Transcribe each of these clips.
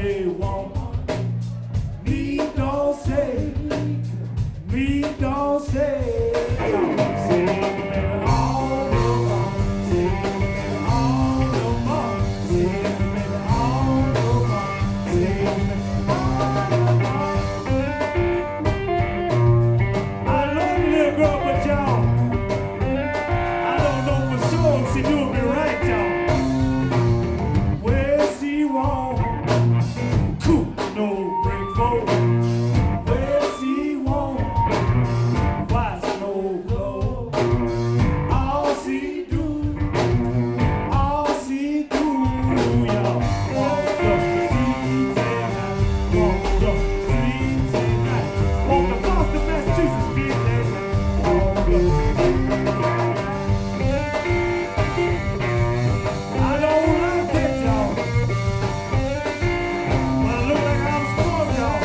they want. Me don't say, me don't say. Say, baby, all the more. Say, baby, all the more. Say, baby, all the more. Say, baby, all the more. I love the little girl, but y'all, I don't know for sure if she doing me right, y'all. Where she want, cool, no break forward. Where she want, watch no blow. All she do, y'all. Walk the streets at night, walk the streets at night, walk across the Massachusetts streets at night, walk the streets at night. I don't like that, y'all, but I look like I'm spoiled, y'all.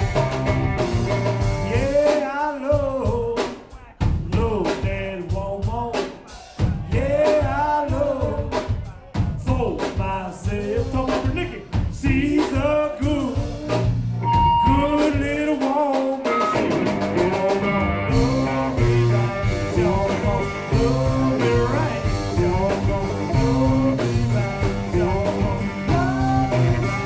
Yeah, I love that woman. Yeah, I love for myself. Talk about Nikki. She's a good little woman. She gonna love me right. She gonna love me right. She gonna love me right. She gonna love me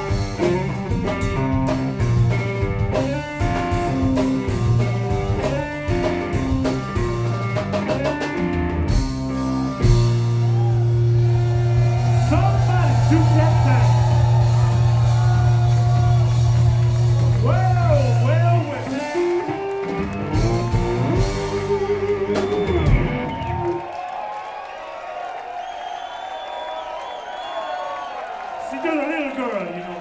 Somebody shoot that thing. Well. She just a little girl, you know.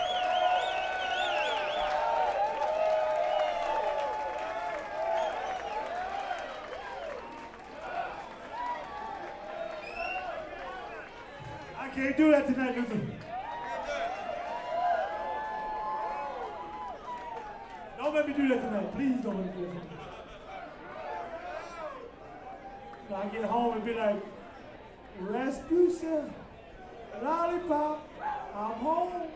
I can't do that tonight, Luther. Don't let me do that tonight. Please don't let me do that tonight. So I get home and be like, Rasputia, lollipop, I'm home.